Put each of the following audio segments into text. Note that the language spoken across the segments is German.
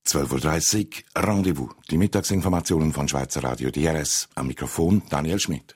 12.30 Uhr, Rendezvous. Die Mittagsinformationen von Schweizer Radio DRS. Am Mikrofon Daniel Schmidt.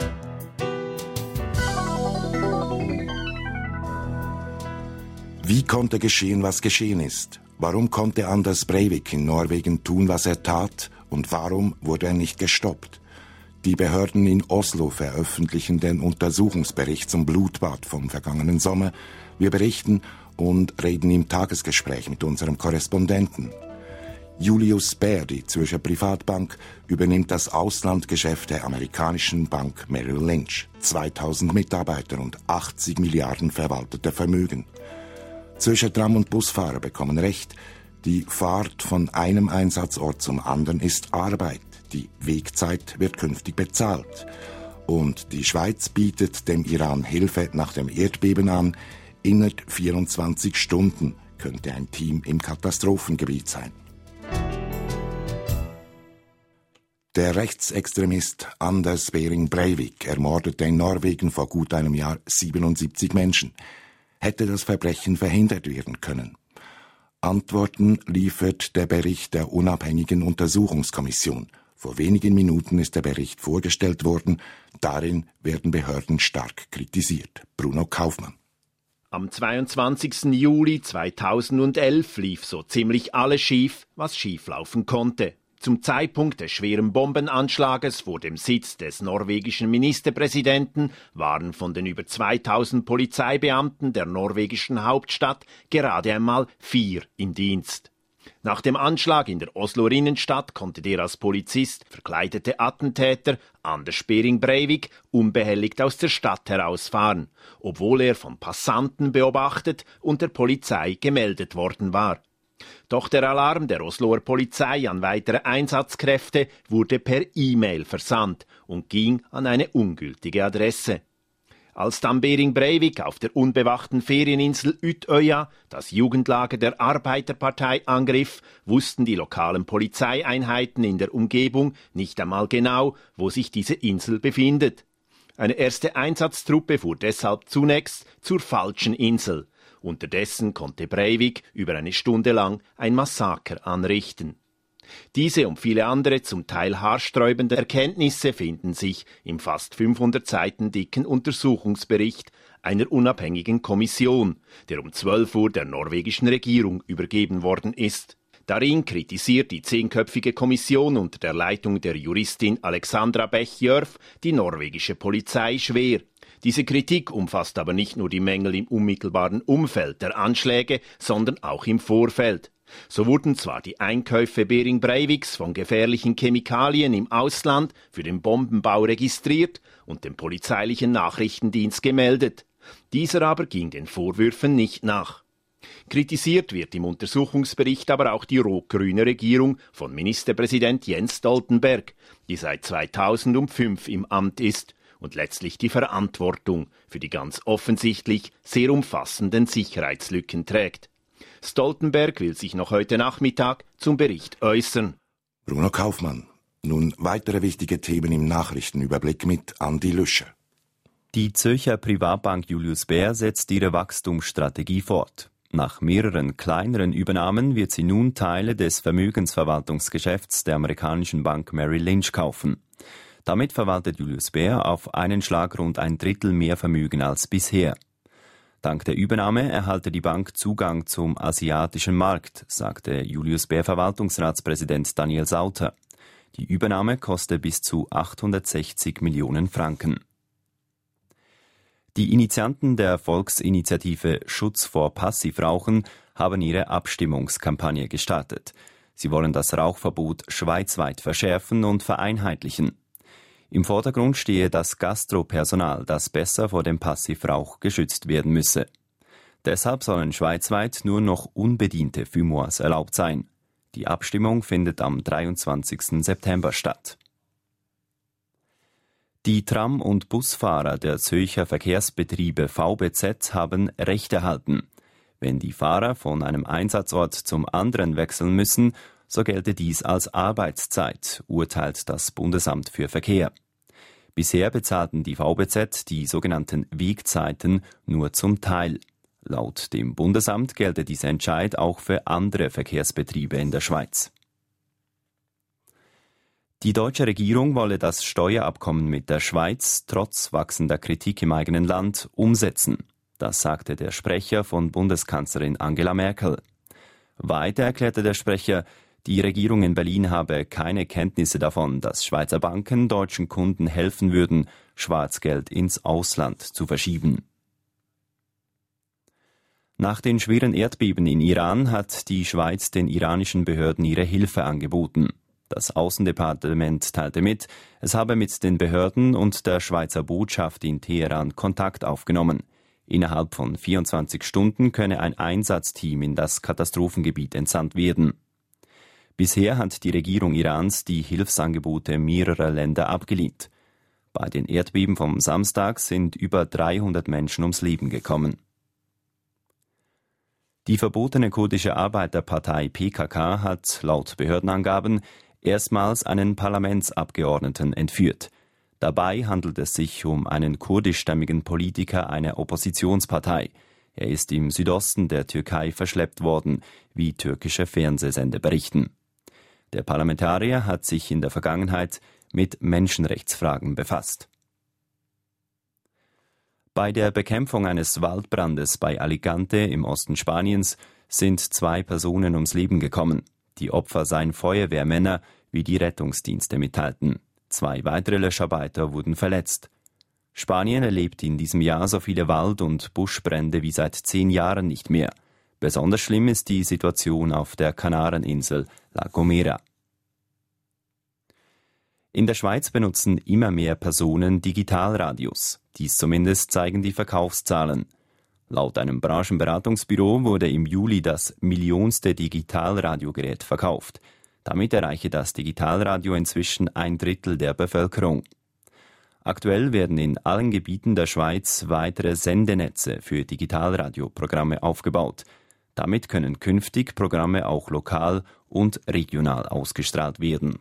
Wie konnte geschehen, was geschehen ist? Warum konnte Anders Breivik in Norwegen tun, was er tat? Und warum wurde er nicht gestoppt? Die Behörden in Oslo veröffentlichen den Untersuchungsbericht zum Blutbad vom vergangenen Sommer. Wir berichten und reden im Tagesgespräch mit unserem Korrespondenten. Julius Baer, die Zürcher Privatbank, übernimmt das Auslandgeschäft der amerikanischen Bank Merrill Lynch. 2000 Mitarbeiter und 80 Milliarden verwalteter Vermögen. Zürcher Tram- und Busfahrer bekommen Recht. Die Fahrt von einem Einsatzort zum anderen ist Arbeit. Die Wegzeit wird künftig bezahlt. Und die Schweiz bietet dem Iran Hilfe nach dem Erdbeben an. Innerhalb 24 Stunden könnte ein Team im Katastrophengebiet sein. Der Rechtsextremist Anders Behring Breivik ermordete in Norwegen vor gut einem Jahr 77 Menschen. Hätte das Verbrechen verhindert werden können? Antworten liefert der Bericht der unabhängigen Untersuchungskommission. Vor wenigen Minuten ist der Bericht vorgestellt worden. Darin werden Behörden stark kritisiert. Bruno Kaufmann. Am 22. Juli 2011 lief so ziemlich alles schief, was schieflaufen konnte. Zum Zeitpunkt des schweren Bombenanschlages vor dem Sitz des norwegischen Ministerpräsidenten waren von den über 2000 Polizeibeamten der norwegischen Hauptstadt gerade einmal 4 im Dienst. Nach dem Anschlag in der Osloer Innenstadt konnte der als Polizist verkleidete Attentäter Anders Behring Breivik unbehelligt aus der Stadt herausfahren, obwohl er von Passanten beobachtet und der Polizei gemeldet worden war. Doch der Alarm der Osloer Polizei an weitere Einsatzkräfte wurde per E-Mail versandt und ging an eine ungültige Adresse. Als dann Behring Breivik auf der unbewachten Ferieninsel Utøya das Jugendlager der Arbeiterpartei angriff, wussten die lokalen Polizeieinheiten in der Umgebung nicht einmal genau, wo sich diese Insel befindet. Eine erste Einsatztruppe fuhr deshalb zunächst zur falschen Insel. Unterdessen konnte Breivik über eine Stunde lang ein Massaker anrichten. Diese und viele andere zum Teil haarsträubende Erkenntnisse finden sich im fast 500 Seiten dicken Untersuchungsbericht einer unabhängigen Kommission, der um 12 Uhr der norwegischen Regierung übergeben worden ist. Darin kritisiert die 10-köpfige Kommission unter der Leitung der Juristin Alexandra Bech-Jørf die norwegische Polizei schwer. Diese Kritik umfasst aber nicht nur die Mängel im unmittelbaren Umfeld der Anschläge, sondern auch im Vorfeld. So wurden zwar die Einkäufe Behring Breiviks von gefährlichen Chemikalien im Ausland für den Bombenbau registriert und dem polizeilichen Nachrichtendienst gemeldet. Dieser aber ging den Vorwürfen nicht nach. Kritisiert wird im Untersuchungsbericht aber auch die rot-grüne Regierung von Ministerpräsident Jens Stoltenberg, die seit 2005 im Amt ist und letztlich die Verantwortung für die ganz offensichtlich sehr umfassenden Sicherheitslücken trägt. Stoltenberg will sich noch heute Nachmittag zum Bericht äußern. Bruno Kaufmann. Nun weitere wichtige Themen im Nachrichtenüberblick mit Andi Lüscher. Die Zürcher Privatbank Julius Baer setzt ihre Wachstumsstrategie fort. Nach mehreren kleineren Übernahmen wird sie nun Teile des Vermögensverwaltungsgeschäfts der amerikanischen Bank Merrill Lynch kaufen. Damit verwaltet Julius Baer auf einen Schlag rund 1/3 mehr Vermögen als bisher. Dank der Übernahme erhalte die Bank Zugang zum asiatischen Markt, sagte Julius Baer Verwaltungsratspräsident Daniel Sauter. Die Übernahme koste bis zu 860 Millionen Franken. Die Initianten der Volksinitiative Schutz vor Passivrauchen haben ihre Abstimmungskampagne gestartet. Sie wollen das Rauchverbot schweizweit verschärfen und vereinheitlichen. Im Vordergrund stehe das Gastropersonal, das besser vor dem Passivrauch geschützt werden müsse. Deshalb sollen schweizweit nur noch unbediente Fumoirs erlaubt sein. Die Abstimmung findet am 23. September statt. Die Tram- und Busfahrer der Zürcher Verkehrsbetriebe VBZ haben Recht erhalten. Wenn die Fahrer von einem Einsatzort zum anderen wechseln müssen, so gelte dies als Arbeitszeit, urteilt das Bundesamt für Verkehr. Bisher bezahlten die VBZ die sogenannten Wegzeiten nur zum Teil. Laut dem Bundesamt gelte dieser Entscheid auch für andere Verkehrsbetriebe in der Schweiz. Die deutsche Regierung wolle das Steuerabkommen mit der Schweiz trotz wachsender Kritik im eigenen Land umsetzen. Das sagte der Sprecher von Bundeskanzlerin Angela Merkel. Weiter erklärte der Sprecher, die Regierung in Berlin habe keine Kenntnisse davon, dass Schweizer Banken deutschen Kunden helfen würden, Schwarzgeld ins Ausland zu verschieben. Nach den schweren Erdbeben in Iran hat die Schweiz den iranischen Behörden ihre Hilfe angeboten. Das Außendepartement teilte mit, es habe mit den Behörden und der Schweizer Botschaft in Teheran Kontakt aufgenommen. Innerhalb von 24 Stunden könne ein Einsatzteam in das Katastrophengebiet entsandt werden. Bisher hat die Regierung Irans die Hilfsangebote mehrerer Länder abgelehnt. Bei den Erdbeben vom Samstag sind über 300 Menschen ums Leben gekommen. Die verbotene kurdische Arbeiterpartei PKK hat laut Behördenangaben erstmals einen Parlamentsabgeordneten entführt. Dabei handelt es sich um einen kurdischstämmigen Politiker einer Oppositionspartei. Er ist im Südosten der Türkei verschleppt worden, wie türkische Fernsehsender berichten. Der Parlamentarier hat sich in der Vergangenheit mit Menschenrechtsfragen befasst. Bei der Bekämpfung eines Waldbrandes bei Alicante im Osten Spaniens sind 2 Personen ums Leben gekommen. Die Opfer seien Feuerwehrmänner, wie die Rettungsdienste mitteilten. 2 weitere Löscharbeiter wurden verletzt. Spanien erlebt in diesem Jahr so viele Wald- und Buschbrände wie seit 10 Jahren nicht mehr. Besonders schlimm ist die Situation auf der Kanareninsel La Gomera. In der Schweiz benutzen immer mehr Personen Digitalradios. Dies zumindest zeigen die Verkaufszahlen. Laut einem Branchenberatungsbüro wurde im Juli das millionste Digitalradiogerät verkauft. Damit erreiche das Digitalradio inzwischen 1/3 der Bevölkerung. Aktuell werden in allen Gebieten der Schweiz weitere Sendenetze für Digitalradioprogramme aufgebaut. Damit können künftig Programme auch lokal und regional ausgestrahlt werden.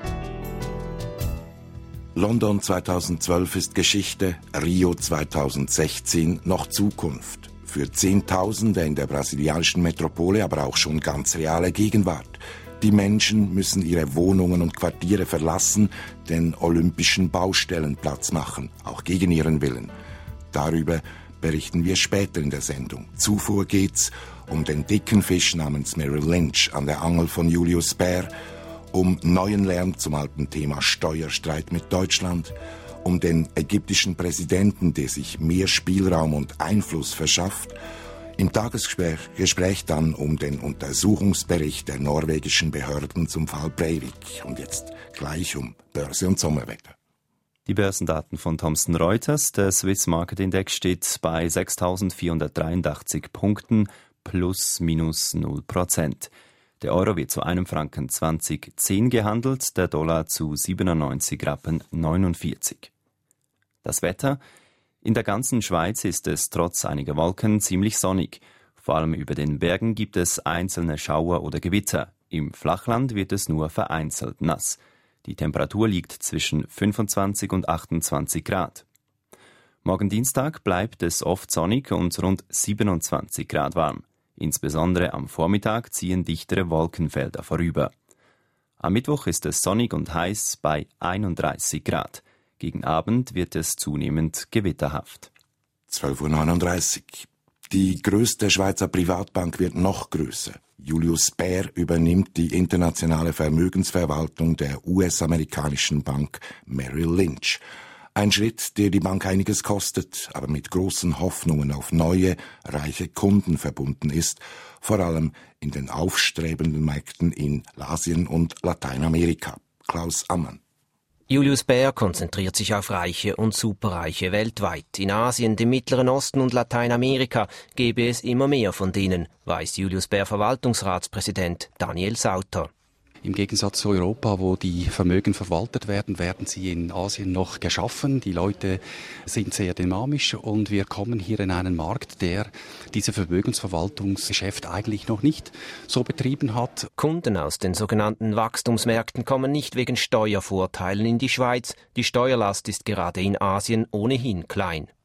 London 2012 ist Geschichte, Rio 2016 noch Zukunft. Für Zehntausende in der brasilianischen Metropole aber auch schon ganz reale Gegenwart. Die Menschen müssen ihre Wohnungen und Quartiere verlassen, den olympischen Baustellen Platz machen, auch gegen ihren Willen. Darüber berichten wir später in der Sendung. Zuvor geht's um den dicken Fisch namens Merrill Lynch an der Angel von Julius Baer, um neuen Lärm zum alten Thema Steuerstreit mit Deutschland, um den ägyptischen Präsidenten, der sich mehr Spielraum und Einfluss verschafft, im Tagesgespräch dann um den Untersuchungsbericht der norwegischen Behörden zum Fall Breivik und jetzt gleich um Börse und Sommerwetter. Die Börsendaten von Thomson Reuters. Der Swiss Market Index steht bei 6.483 Punkten plus minus 0%. Der Euro wird zu einem Franken 20,10 gehandelt, der Dollar zu 97,49 Rappen. Das Wetter. In der ganzen Schweiz ist es trotz einiger Wolken ziemlich sonnig. Vor allem über den Bergen gibt es einzelne Schauer oder Gewitter. Im Flachland wird es nur vereinzelt nass. Die Temperatur liegt zwischen 25 und 28 Grad. Morgen Dienstag bleibt es oft sonnig und rund 27 Grad warm. Insbesondere am Vormittag ziehen dichtere Wolkenfelder vorüber. Am Mittwoch ist es sonnig und heiß bei 31 Grad. Gegen Abend wird es zunehmend gewitterhaft. 12.39 Uhr. Die größte Schweizer Privatbank wird noch größer. Julius Baer übernimmt die internationale Vermögensverwaltung der US-amerikanischen Bank Merrill Lynch. Ein Schritt, der die Bank einiges kostet, aber mit großen Hoffnungen auf neue, reiche Kunden verbunden ist, vor allem in den aufstrebenden Märkten in Asien und Lateinamerika. Klaus Ammann. Julius Baer konzentriert sich auf Reiche und Superreiche weltweit. In Asien, dem Mittleren Osten und Lateinamerika gebe es immer mehr von denen, weiß Julius Baer Verwaltungsratspräsident Daniel Sauter. Im Gegensatz zu Europa, wo die Vermögen verwaltet werden, werden sie in Asien noch geschaffen. Die Leute sind sehr dynamisch und wir kommen hier in einen Markt, der diese Vermögensverwaltungsgeschäft eigentlich noch nicht so betrieben hat. Kunden aus den sogenannten Wachstumsmärkten kommen nicht wegen Steuervorteilen in die Schweiz. Die Steuerlast ist gerade in Asien ohnehin klein.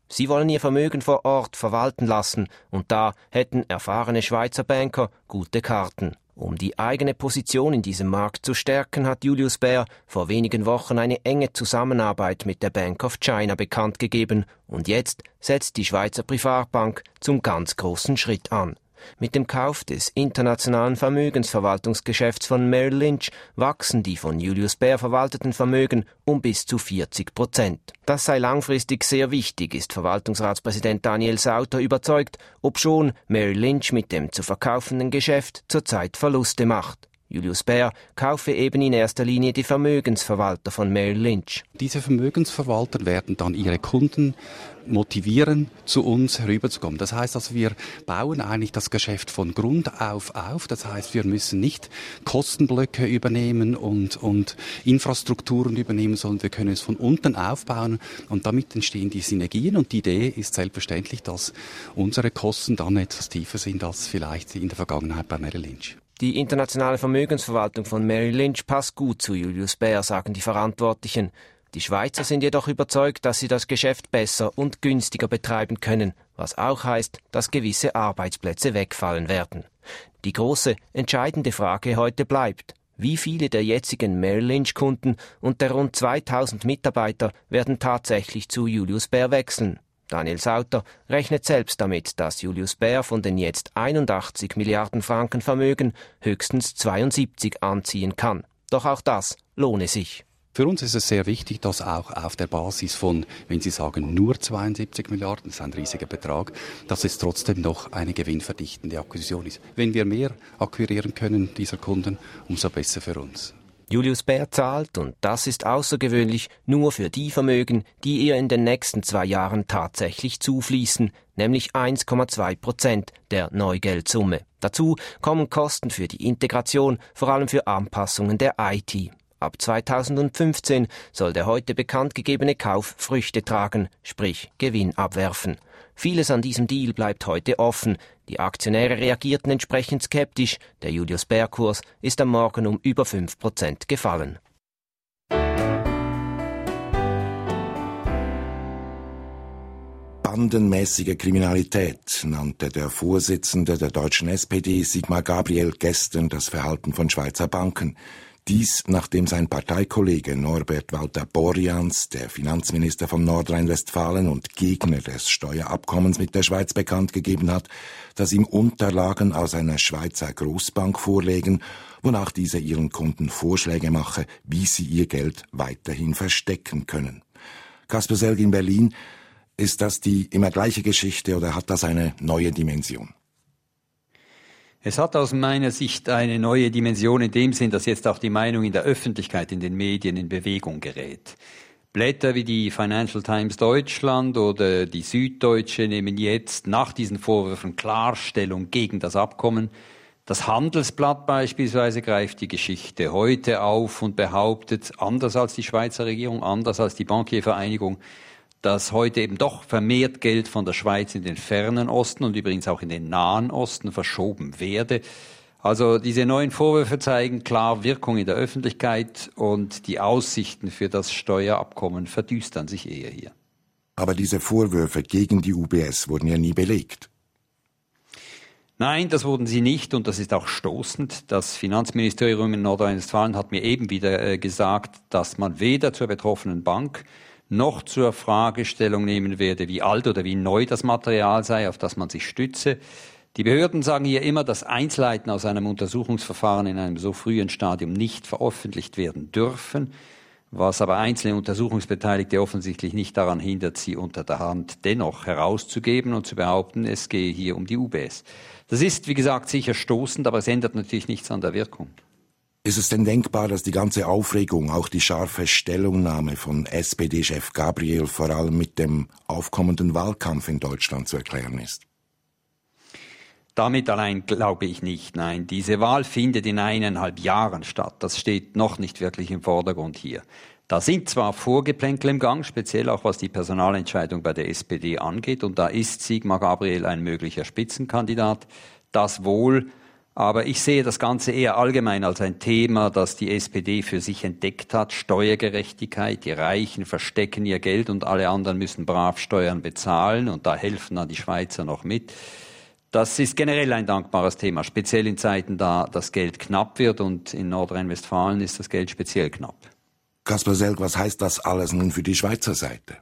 Sie wollen ihr Vermögen vor Ort verwalten lassen und da hätten erfahrene Schweizer Banker gute Karten. Um die eigene Position in diesem Markt zu stärken, hat Julius Baer vor wenigen Wochen eine enge Zusammenarbeit mit der Bank of China bekannt gegeben und jetzt setzt die Schweizer Privatbank zum ganz großen Schritt an. Mit dem Kauf des internationalen Vermögensverwaltungsgeschäfts von Merrill Lynch wachsen die von Julius Baer verwalteten Vermögen um bis zu 40%. Das sei langfristig sehr wichtig, ist Verwaltungsratspräsident Daniel Sauter überzeugt, obschon Merrill Lynch mit dem zu verkaufenden Geschäft zurzeit Verluste macht. Julius Baer kaufe eben in erster Linie die Vermögensverwalter von Merrill Lynch. Diese Vermögensverwalter werden dann ihre Kunden motivieren, zu uns herüberzukommen. Das heißt also, wir bauen eigentlich das Geschäft von Grund auf. Das heißt, wir müssen nicht Kostenblöcke übernehmen und Infrastrukturen übernehmen, sondern wir können es von unten aufbauen und damit entstehen die Synergien. Und die Idee ist selbstverständlich, dass unsere Kosten dann etwas tiefer sind als vielleicht in der Vergangenheit bei Merrill Lynch. Die internationale Vermögensverwaltung von Merrill Lynch passt gut zu Julius Baer, sagen die Verantwortlichen. Die Schweizer sind jedoch überzeugt, dass sie das Geschäft besser und günstiger betreiben können, was auch heißt, dass gewisse Arbeitsplätze wegfallen werden. Die große, entscheidende Frage heute bleibt: Wie viele der jetzigen Merrill Lynch-Kunden und der rund 2000 Mitarbeiter werden tatsächlich zu Julius Baer wechseln? Daniel Sauter rechnet selbst damit, dass Julius Baer von den jetzt 81 Milliarden Franken Vermögen höchstens 72 anziehen kann. Doch auch das lohne sich. Für uns ist es sehr wichtig, dass auch auf der Basis von, wenn Sie sagen, nur 72 Milliarden, das ist ein riesiger Betrag, dass es trotzdem noch eine gewinnverdichtende Akquisition ist. Wenn wir mehr akquirieren können, dieser Kunden, umso besser für uns. Julius Baer zahlt, und das ist außergewöhnlich, nur für die Vermögen, die ihr in den nächsten 2 Jahren tatsächlich zufließen, nämlich 1,2% der Neugeldsumme. Dazu kommen Kosten für die Integration, vor allem für Anpassungen der IT. Ab 2015 soll der heute bekannt gegebene Kauf Früchte tragen, sprich Gewinn abwerfen. Vieles an diesem Deal bleibt heute offen. Die Aktionäre reagierten entsprechend skeptisch. Der Julius-Baer-Kurs ist am Morgen um über 5% gefallen. Bandenmäßige Kriminalität nannte der Vorsitzende der deutschen SPD, Sigmar Gabriel, gestern das Verhalten von Schweizer Banken. Dies, nachdem sein Parteikollege Norbert Walter-Borjans, der Finanzminister von Nordrhein-Westfalen und Gegner des Steuerabkommens mit der Schweiz, bekannt gegeben hat, dass ihm Unterlagen aus einer Schweizer Großbank vorlegen, wonach diese ihren Kunden Vorschläge mache, wie sie ihr Geld weiterhin verstecken können. Kasper Selg in Berlin, ist das die immer gleiche Geschichte oder hat das eine neue Dimension? Es hat aus meiner Sicht eine neue Dimension in dem Sinn, dass jetzt auch die Meinung in der Öffentlichkeit, in den Medien in Bewegung gerät. Blätter wie die Financial Times Deutschland oder die Süddeutsche nehmen jetzt nach diesen Vorwürfen Klarstellung gegen das Abkommen. Das Handelsblatt beispielsweise greift die Geschichte heute auf und behauptet, anders als die Schweizer Regierung, anders als die Bankiervereinigung, dass heute eben doch vermehrt Geld von der Schweiz in den fernen Osten und übrigens auch in den Nahen Osten verschoben werde. Also diese neuen Vorwürfe zeigen klar Wirkung in der Öffentlichkeit und die Aussichten für das Steuerabkommen verdüstern sich eher hier. Aber diese Vorwürfe gegen die UBS wurden ja nie belegt. Nein, das wurden sie nicht und das ist auch stoßend. Das Finanzministerium in Nordrhein-Westfalen hat mir eben wieder gesagt, dass man weder zur betroffenen Bank noch zur Fragestellung nehmen werde, wie alt oder wie neu das Material sei, auf das man sich stütze. Die Behörden sagen hier immer, dass Einzelheiten aus einem Untersuchungsverfahren in einem so frühen Stadium nicht veröffentlicht werden dürfen, was aber einzelne Untersuchungsbeteiligte offensichtlich nicht daran hindert, sie unter der Hand dennoch herauszugeben und zu behaupten, es gehe hier um die UBS. Das ist, wie gesagt, sicher stoßend, aber es ändert natürlich nichts an der Wirkung. Ist es denn denkbar, dass die ganze Aufregung, auch die scharfe Stellungnahme von SPD-Chef Gabriel vor allem mit dem aufkommenden Wahlkampf in Deutschland zu erklären ist? Damit allein glaube ich nicht. Nein, diese Wahl findet in 1,5 Jahren statt. Das steht noch nicht wirklich im Vordergrund hier. Da sind zwar Vorgeplänkel im Gang, speziell auch was die Personalentscheidung bei der SPD angeht. Und da ist Sigmar Gabriel ein möglicher Spitzenkandidat. Das wohl. Aber ich sehe das Ganze eher allgemein als ein Thema, das die SPD für sich entdeckt hat. Steuergerechtigkeit. Die Reichen verstecken ihr Geld und alle anderen müssen brav Steuern bezahlen. Und da helfen dann die Schweizer noch mit. Das ist generell ein dankbares Thema, speziell in Zeiten, da das Geld knapp wird. Und in Nordrhein-Westfalen ist das Geld speziell knapp. Kaspar Selg, was heißt das alles nun für die Schweizer Seite?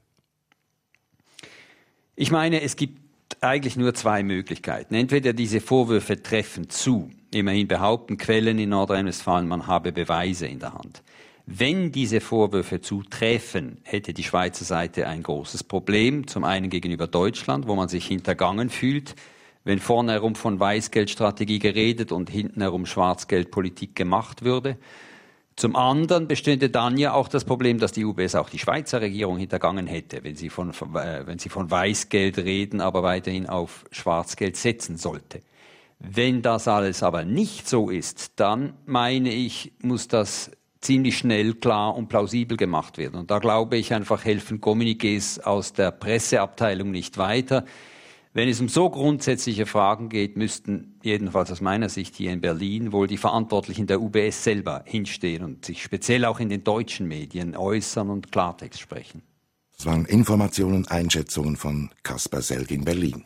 Ich meine, es gibt eigentlich nur zwei Möglichkeiten. Entweder diese Vorwürfe treffen zu. Immerhin behaupten Quellen in Nordrhein-Westfalen, man habe Beweise in der Hand. Wenn diese Vorwürfe zutreffen, hätte die Schweizer Seite ein großes Problem. Zum einen gegenüber Deutschland, wo man sich hintergangen fühlt, wenn vorne herum von Weißgeldstrategie geredet und hinten herum Schwarzgeldpolitik gemacht würde. Zum anderen bestünde dann ja auch das Problem, dass die UBS auch die Schweizer Regierung hintergangen hätte, wenn sie von Weißgeld reden, aber weiterhin auf Schwarzgeld setzen sollte. Wenn das alles aber nicht so ist, dann meine ich, muss das ziemlich schnell klar und plausibel gemacht werden. Und da glaube ich einfach, helfen Kommuniqués aus der Presseabteilung nicht weiter. Wenn es um so grundsätzliche Fragen geht, müssten jedenfalls aus meiner Sicht hier in Berlin wohl die Verantwortlichen der UBS selber hinstehen und sich speziell auch in den deutschen Medien äußern und Klartext sprechen. Das waren Informationen und Einschätzungen von Kaspar Selg in Berlin.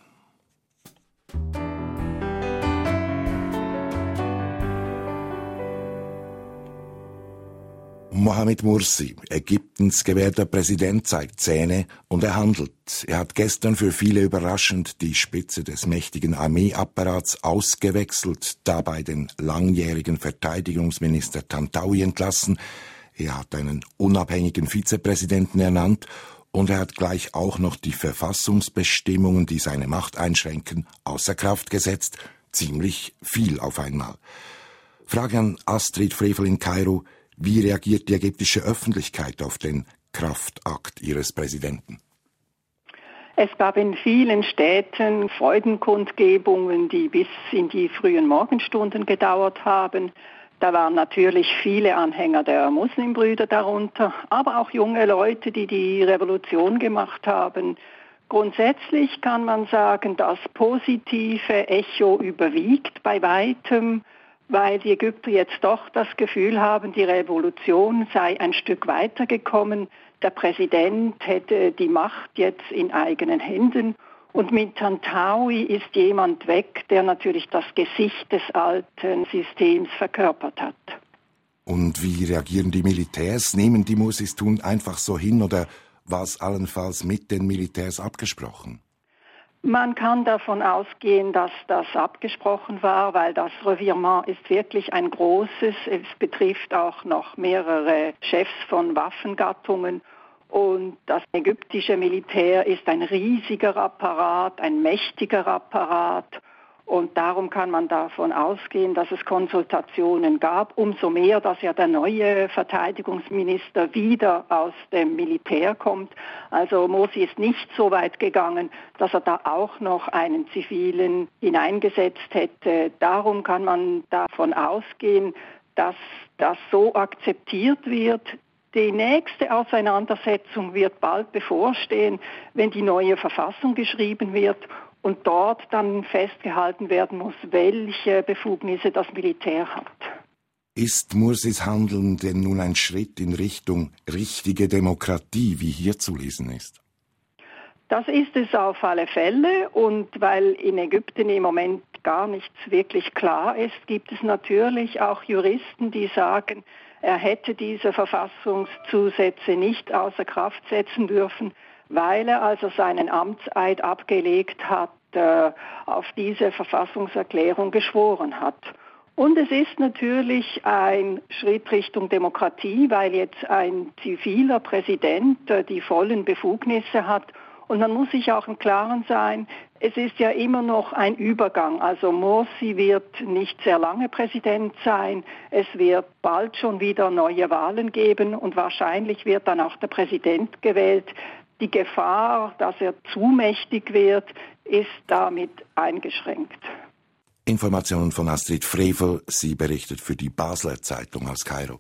Mohamed Mursi, Ägyptens gewählter Präsident, zeigt Zähne und er handelt. Er hat gestern für viele überraschend die Spitze des mächtigen Armeeapparats ausgewechselt, dabei den langjährigen Verteidigungsminister Tantawi entlassen. Er hat einen unabhängigen Vizepräsidenten ernannt und er hat gleich auch noch die Verfassungsbestimmungen, die seine Macht einschränken, außer Kraft gesetzt. Ziemlich viel auf einmal. Frage an Astrid Frevel in Kairo. Wie reagiert die ägyptische Öffentlichkeit auf den Kraftakt ihres Präsidenten? Es gab in vielen Städten Freudenkundgebungen, die bis in die frühen Morgenstunden gedauert haben. Da waren natürlich viele Anhänger der Muslimbrüder darunter, aber auch junge Leute, die die Revolution gemacht haben. Grundsätzlich kann man sagen, das positive Echo überwiegt bei weitem, weil die Ägypter jetzt doch das Gefühl haben, die Revolution sei ein Stück weitergekommen. Der Präsident hätte die Macht jetzt in eigenen Händen. Und mit Tantawi ist jemand weg, der natürlich das Gesicht des alten Systems verkörpert hat. Und wie reagieren die Militärs? Nehmen die Mursis tun einfach so hin oder war es allenfalls mit den Militärs abgesprochen? Man kann davon ausgehen, dass das abgesprochen war, weil das Revirement ist wirklich ein großes. Es betrifft auch noch mehrere Chefs von Waffengattungen. Und das ägyptische Militär ist ein riesiger Apparat, ein mächtiger Apparat. Und darum kann man davon ausgehen, dass es Konsultationen gab. Umso mehr, dass ja der neue Verteidigungsminister wieder aus dem Militär kommt. Also Mursi ist nicht so weit gegangen, dass er da auch noch einen Zivilen hineingesetzt hätte. Darum kann man davon ausgehen, dass das so akzeptiert wird. Die nächste Auseinandersetzung wird bald bevorstehen, wenn die neue Verfassung geschrieben wird und dort dann festgehalten werden muss, welche Befugnisse das Militär hat. Ist Mursis Handeln denn nun ein Schritt in Richtung richtige Demokratie, wie hier zu lesen ist? Das ist es auf alle Fälle, und weil in Ägypten im Moment gar nichts wirklich klar ist, gibt es natürlich auch Juristen, die sagen, er hätte diese Verfassungszusätze nicht außer Kraft setzen dürfen, weil er also seinen Amtseid abgelegt hat, auf diese Verfassungserklärung geschworen hat. Und es ist natürlich ein Schritt Richtung Demokratie, weil jetzt ein ziviler Präsident die vollen Befugnisse hat. Und man muss sich auch im Klaren sein, es ist ja immer noch ein Übergang. Also Mursi wird nicht sehr lange Präsident sein. Es wird bald schon wieder neue Wahlen geben und wahrscheinlich wird dann auch der Präsident gewählt. Die Gefahr, dass er zu mächtig wird, ist damit eingeschränkt. Informationen von Astrid Frevel. Sie berichtet für die Basler Zeitung aus Kairo.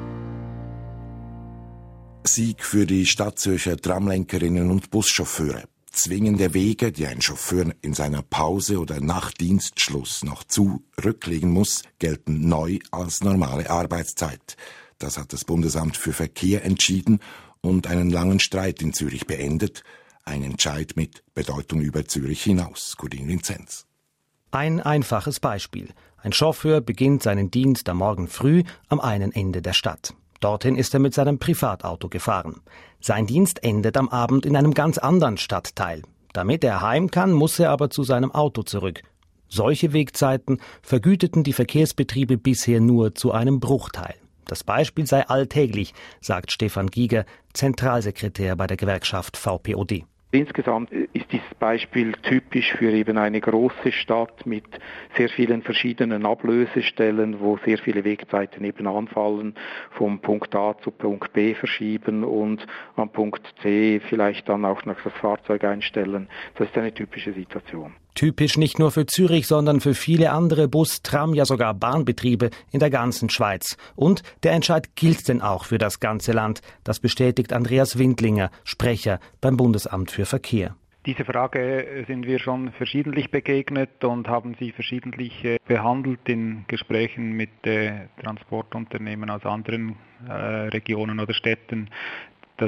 Sieg für die Stadtzürcher Tramlenkerinnen und Buschauffeure. Zwingende Wege, die ein Chauffeur in seiner Pause oder nach Dienstschluss noch zurücklegen muss, gelten neu als normale Arbeitszeit. Das hat das Bundesamt für Verkehr entschieden und einen langen Streit in Zürich beendet. Ein Entscheid mit Bedeutung über Zürich hinaus. Corinne Vinzenz. Ein einfaches Beispiel. Ein Chauffeur beginnt seinen Dienst am Morgen früh am einen Ende der Stadt. Dorthin ist er mit seinem Privatauto gefahren. Sein Dienst endet am Abend in einem ganz anderen Stadtteil. Damit er heim kann, muss er aber zu seinem Auto zurück. Solche Wegzeiten vergüteten die Verkehrsbetriebe bisher nur zu einem Bruchteil. Das Beispiel sei alltäglich, sagt Stefan Giger, Zentralsekretär bei der Gewerkschaft VPOD. Insgesamt ist dieses Beispiel typisch für eben eine große Stadt mit sehr vielen verschiedenen Ablösestellen, wo sehr viele Wegzeiten eben anfallen, vom Punkt A zu Punkt B verschieben und am Punkt C vielleicht dann auch noch das Fahrzeug einstellen. Das ist eine typische Situation. Typisch nicht nur für Zürich, sondern für viele andere Bus-, Tram-, ja sogar Bahnbetriebe in der ganzen Schweiz. Und der Entscheid gilt denn auch für das ganze Land. Das bestätigt Andreas Windlinger, Sprecher beim Bundesamt für Verkehr. Diese Frage sind wir schon verschiedentlich begegnet und haben sie verschiedentlich behandelt in Gesprächen mit Transportunternehmen aus anderen Regionen oder Städten. Das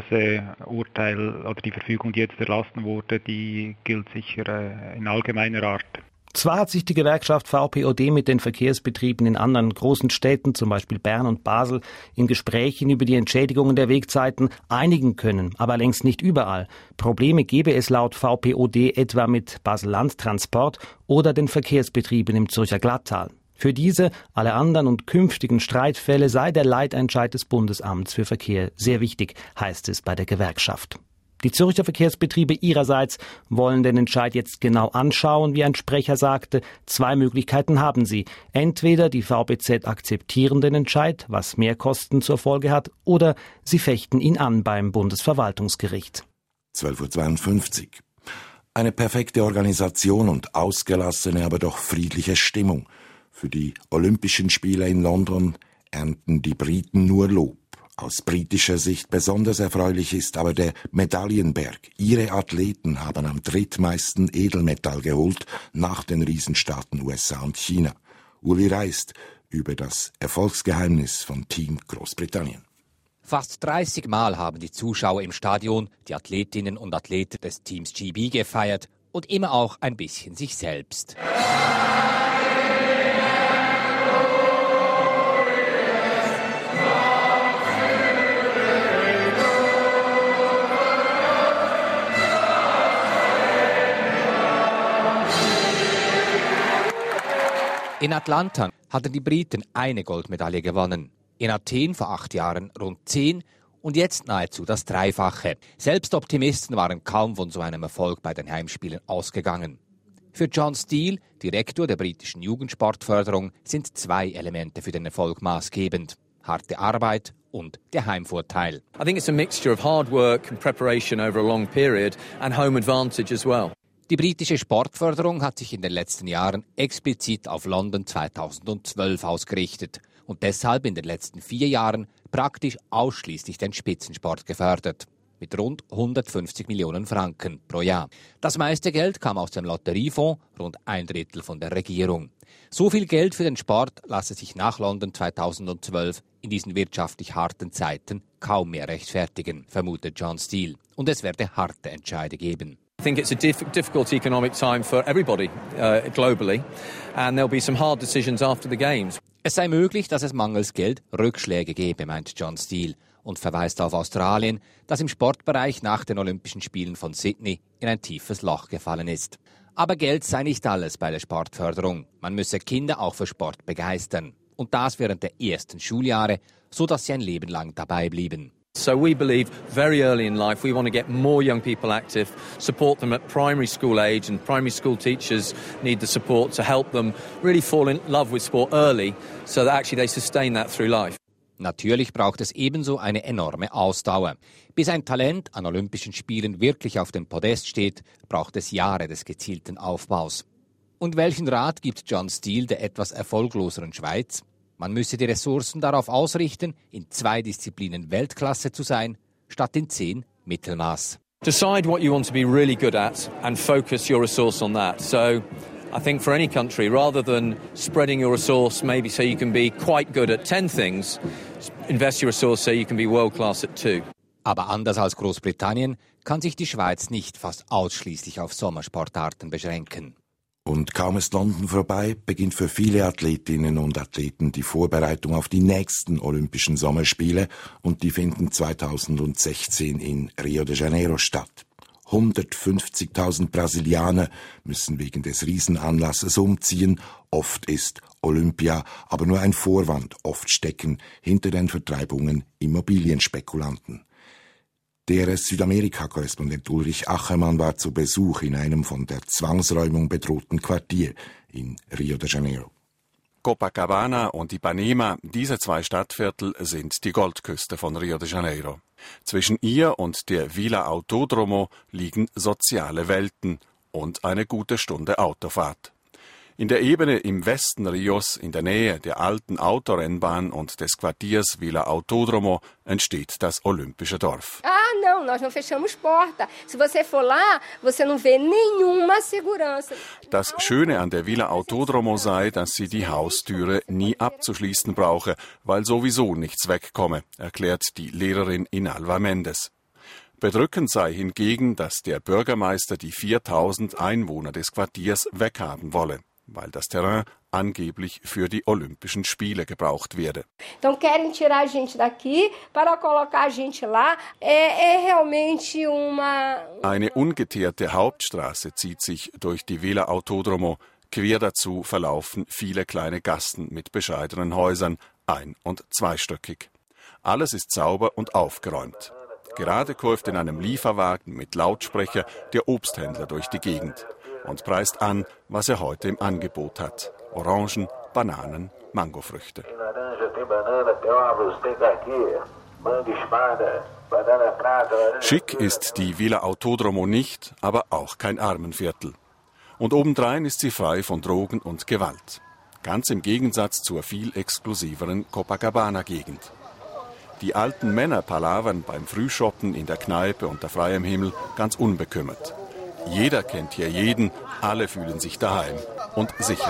Urteil oder die Verfügung, die jetzt erlassen wurde, die gilt sicher in allgemeiner Art. Zwar hat sich die Gewerkschaft VPOD mit den Verkehrsbetrieben in anderen großen Städten, zum Beispiel Bern und Basel, in Gesprächen über die Entschädigungen der Wegzeiten einigen können, aber längst nicht überall. Probleme gebe es laut VPOD etwa mit Basel-Land Transport oder den Verkehrsbetrieben im Zürcher Glattal. Für diese, alle anderen und künftigen Streitfälle sei der Leitentscheid des Bundesamts für Verkehr sehr wichtig, heißt es bei der Gewerkschaft. Die Zürcher Verkehrsbetriebe ihrerseits wollen den Entscheid jetzt genau anschauen, wie ein Sprecher sagte. 2 Möglichkeiten haben sie. Entweder die VBZ akzeptieren den Entscheid, was Mehrkosten zur Folge hat, oder sie fechten ihn an beim Bundesverwaltungsgericht. 12:52 Uhr. Eine perfekte Organisation und ausgelassene, aber doch friedliche Stimmung. Für die Olympischen Spiele in London ernten die Briten nur Lob. Aus britischer Sicht besonders erfreulich ist aber der Medaillenberg. Ihre Athleten haben am drittmeisten Edelmetall geholt, nach den Riesenstaaten USA und China. Uli reist über das Erfolgsgeheimnis von Team Großbritannien. Fast 30 Mal haben die Zuschauer im Stadion die Athletinnen und Athleten des Teams GB gefeiert und immer auch ein bisschen sich selbst. In Atlanta hatten die Briten eine Goldmedaille gewonnen. In Athen vor 8 Jahren rund 10 und jetzt nahezu das Dreifache. Selbst Optimisten waren kaum von so einem Erfolg bei den Heimspielen ausgegangen. Für John Steele, Direktor der britischen Jugendsportförderung, sind 2 Elemente für den Erfolg maßgebend: harte Arbeit und der Heimvorteil. I think it's a mixture of hard work and preparation over a long period and home advantage as well. Die britische Sportförderung hat sich in den letzten Jahren explizit auf London 2012 ausgerichtet und deshalb in den letzten 4 Jahren praktisch ausschließlich den Spitzensport gefördert. Mit rund 150 Millionen Franken pro Jahr. Das meiste Geld kam aus dem Lotteriefonds, rund 1/3 von der Regierung. So viel Geld für den Sport lasse sich nach London 2012 in diesen wirtschaftlich harten Zeiten kaum mehr rechtfertigen, vermutet John Steele. Und es werde harte Entscheide geben. I think it's a difficult economic time for everybody globally, and there'll be some hard decisions after the games. Es sei möglich, dass es mangels Geld Rückschläge gebe, meint John Steele und verweist auf Australien, das im Sportbereich nach den Olympischen Spielen von Sydney in ein tiefes Loch gefallen ist. Aber Geld sei nicht alles bei der Sportförderung. Man müsse Kinder auch für Sport begeistern. Und das während der ersten Schuljahre, so dass sie ein Leben lang dabei blieben. So we believe very early in life we want to get more young people active, support them at primary school age, and primary school teachers need the support to help them really fall in love with sport early so that actually they sustain that through life. Natürlich braucht es ebenso eine enorme Ausdauer. Bis ein Talent an Olympischen Spielen wirklich auf dem Podest steht, braucht es Jahre des gezielten Aufbaus. Und welchen Rat gibt John Steele der etwas erfolgloseren Schweiz? Man müsse die Ressourcen darauf ausrichten, in 2 Disziplinen Weltklasse zu sein, statt in 10 Mittelmaß. Decide what you want to be really good at and focus your resource on that. So I think for any country, rather than spreading your resource maybe so you can be quite good at 10 things, invest your resource so you can be world class at 2. Aber anders als Großbritannien kann sich die Schweiz nicht fast ausschließlich auf Sommersportarten beschränken. Und kaum ist London vorbei, beginnt für viele Athletinnen und Athleten die Vorbereitung auf die nächsten Olympischen Sommerspiele und die finden 2016 in Rio de Janeiro statt. 150.000 Brasilianer müssen wegen des Riesenanlasses umziehen. Oft ist Olympia aber nur ein Vorwand, oft stecken hinter den Vertreibungen Immobilienspekulanten. Der Südamerika-Korrespondent Ulrich Achermann war zu Besuch in einem von der Zwangsräumung bedrohten Quartier in Rio de Janeiro. Copacabana und Ipanema, diese zwei Stadtviertel sind die Goldküste von Rio de Janeiro. Zwischen ihr und der Villa Autodromo liegen soziale Welten und eine gute Stunde Autofahrt. In der Ebene im Westen Rios, in der Nähe der alten Autorennbahn und des Quartiers Villa Autodromo, entsteht das Olympische Dorf. Não, nós não fechamos porta. Se você for lá, você não vê nenhuma segurança. Das Schöne an der Villa Autodromo sei, dass sie die Haustüre nie abzuschließen brauche, weil sowieso nichts wegkomme, erklärt die Lehrerin Inalva Mendes. Bedrückend sei hingegen, dass der Bürgermeister die 4.000 Einwohner des Quartiers weghaben wolle, weil das Terrain angeblich für die Olympischen Spiele gebraucht werde. Então querem tirar a gente daqui para colocar a gente lá. É realmente uma Eine ungeteerte Hauptstraße zieht sich durch die Villa Autodromo. Quer dazu verlaufen viele kleine Gassen mit bescheidenen Häusern, ein- und zweistöckig. Alles ist sauber und aufgeräumt. Gerade kurft in einem Lieferwagen mit Lautsprecher der Obsthändler durch die Gegend und preist an, was er heute im Angebot hat. Orangen, Bananen, Mangofrüchte. Schick ist die Villa Autodromo nicht, aber auch kein Armenviertel. Und obendrein ist sie frei von Drogen und Gewalt. Ganz im Gegensatz zur viel exklusiveren Copacabana-Gegend. Die alten Männer palavern beim Frühschoppen in der Kneipe unter freiem Himmel ganz unbekümmert. Jeder kennt hier jeden, alle fühlen sich daheim und sicher.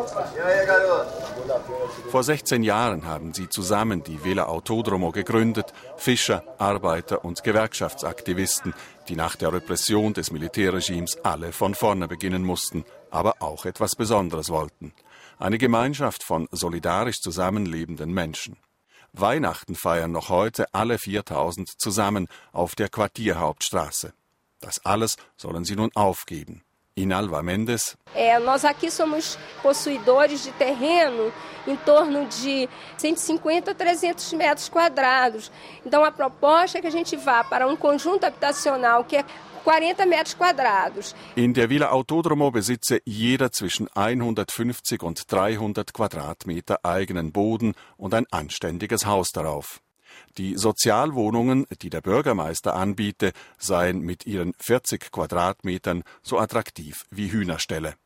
Vor 16 Jahren haben sie zusammen die Villa Autodromo gegründet, Fischer, Arbeiter und Gewerkschaftsaktivisten, die nach der Repression des Militärregimes alle von vorne beginnen mussten, aber auch etwas Besonderes wollten. Eine Gemeinschaft von solidarisch zusammenlebenden Menschen. Weihnachten feiern noch heute alle 4.000 zusammen auf der Quartierhauptstraße. Das alles sollen sie nun aufgeben. Inalva Mendes. Nós aqui somos possuidores de terreno em torno de 150 a 300 metros quadrados. Então a proposta é que a gente vá para conjunto habitacional que é 40 Meters quadrados. In der Villa Autodromo besitze jeder zwischen 150 und 300 Quadratmeter eigenen Boden und ein anständiges Haus darauf. Die Sozialwohnungen, die der Bürgermeister anbiete, seien mit ihren 40 Quadratmetern so attraktiv wie Hühnerställe.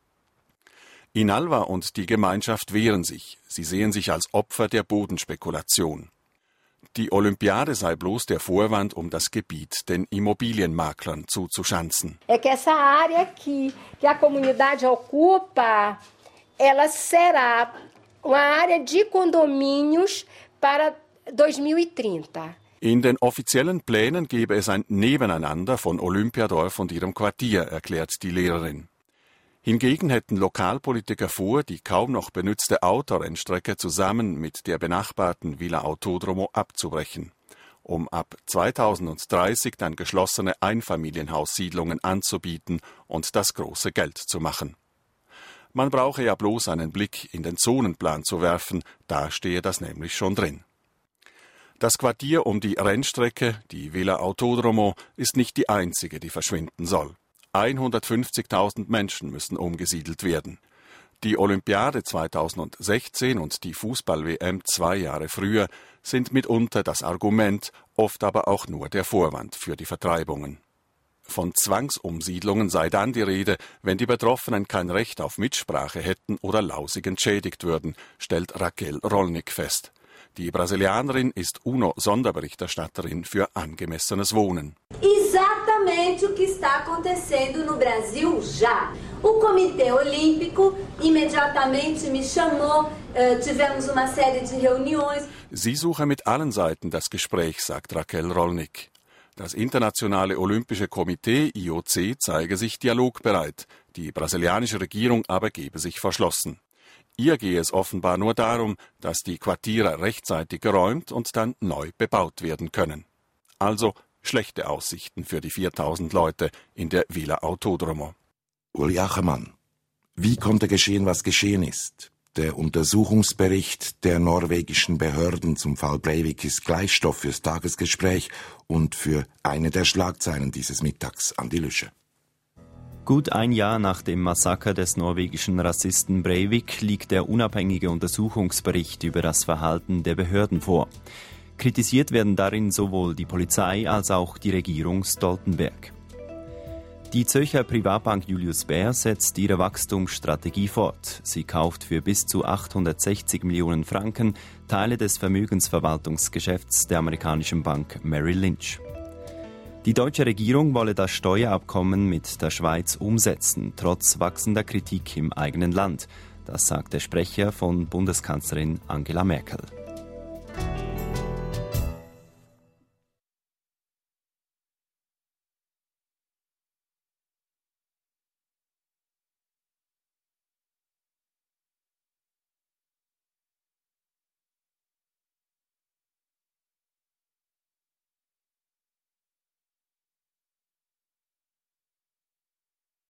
Inalva und die Gemeinschaft wehren sich. Sie sehen sich als Opfer der Bodenspekulation. Die Olympiade sei bloß der Vorwand, um das Gebiet den Immobilienmaklern zuzuschanzen. É que essa área aqui que a comunidade ocupa, ela será uma área de condomínios para 2030. In den offiziellen Plänen gebe es ein Nebeneinander von Olympiadorf und ihrem Quartier, erklärt die Lehrerin. Hingegen hätten Lokalpolitiker vor, die kaum noch benützte Autorennstrecke zusammen mit der benachbarten Villa Autodromo abzubrechen, um ab 2030 dann geschlossene Einfamilienhaussiedlungen anzubieten und das große Geld zu machen. Man brauche ja bloß einen Blick in den Zonenplan zu werfen, da stehe das nämlich schon drin. Das Quartier um die Rennstrecke, die Villa Autodromo, ist nicht die einzige, die verschwinden soll. 150.000 Menschen müssen umgesiedelt werden. Die Olympiade 2016 und die Fußball-WM 2 Jahre früher sind mitunter das Argument, oft aber auch nur der Vorwand für die Vertreibungen. Von Zwangsumsiedlungen sei dann die Rede, wenn die Betroffenen kein Recht auf Mitsprache hätten oder lausig entschädigt würden, stellt Raquel Rolnik fest. Die Brasilianerin ist UNO-Sonderberichterstatterin für angemessenes Wohnen. Exatamente. exatamente o que está acontecendo no Brasil já. O Comitê Olímpico imediatamente me chamou, tivemos uma série de reuniões. Sie suche mit allen Seiten das Gespräch, sagt Raquel Rolnick. Das Internationale Olympische Komitee IOC zeige sich dialogbereit, die brasilianische Regierung aber gebe sich verschlossen. Ihr gehe es offenbar nur darum, dass die Quartiere rechtzeitig geräumt und dann neu bebaut werden können. Also schlechte Aussichten für die 4000 Leute in der Villa Autódromo. Uli Achermann. Wie konnte geschehen, was geschehen ist? Der Untersuchungsbericht der norwegischen Behörden zum Fall Breivik ist Gleichstoff fürs Tagesgespräch und für eine der Schlagzeilen dieses Mittags. Andi Lüsche. Gut ein Jahr nach dem Massaker des norwegischen Rassisten Breivik liegt der unabhängige Untersuchungsbericht über das Verhalten der Behörden vor. Kritisiert werden darin sowohl die Polizei als auch die Regierung Stoltenberg. Die Zürcher Privatbank Julius Baer setzt ihre Wachstumsstrategie fort. Sie kauft für bis zu 860 Millionen Franken Teile des Vermögensverwaltungsgeschäfts der amerikanischen Bank Merrill Lynch. Die deutsche Regierung wolle das Steuerabkommen mit der Schweiz umsetzen, trotz wachsender Kritik im eigenen Land. Das sagt der Sprecher von Bundeskanzlerin Angela Merkel.